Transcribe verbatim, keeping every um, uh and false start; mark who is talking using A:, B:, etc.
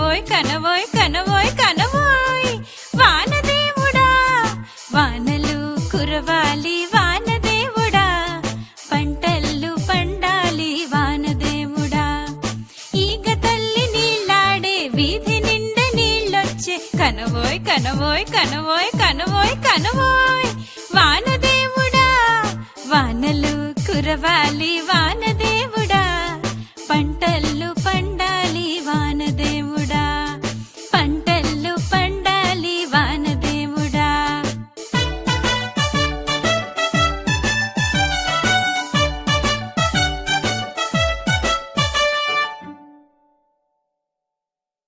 A: కనవోయ్ కనవోయ్ కనవోయ్ కనవోయ్ వానదేవుడా వానలు కురవాలి వానదేవుడా పంటలు పండాలి వానదేవుడా ఈగ తల్లి నీళ్ళాడే వీధి నిండా నీళ్ళొచ్చే కనవోయ్ కనవోయ్ కనవోయ్ కనవోయ్ కనవోయ్ వానదేవుడా వానలు కురవాలి వానదేవుడా పంటలు